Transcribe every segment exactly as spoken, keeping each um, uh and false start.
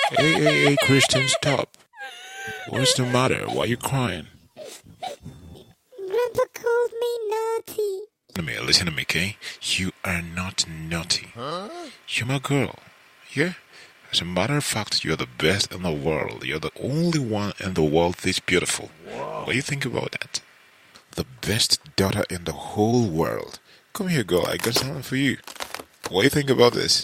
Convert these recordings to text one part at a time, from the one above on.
Hey, hey, hey, Christian, stop. What's the matter? Why are you crying? Grandpa called me naughty. Listen to me, listen to me, okay? You are not naughty. You're my girl. Yeah? As a matter of fact, you're the best in the world. You're the only one in the world this beautiful. What do you think about that? The best daughter in the whole world. Come here, girl. I got something for you. What do you think about this?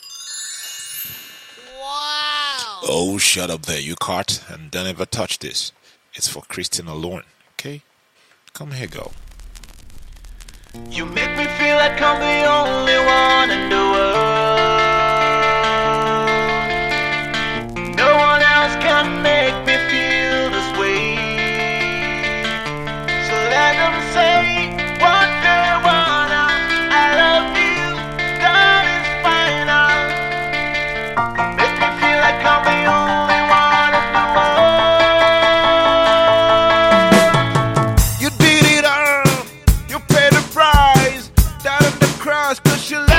Wow! Oh, shut up there, you cart, and don't ever touch this. It's for Christian alone, okay? Come here, girl. You make me feel like I'm the only one in the world. No one else can make me feel this way. So let them say what they wanna. I love you, that is final. Make me feel like I'm the only one in the world. You did it all, you paid the price. Down on the cross, cause you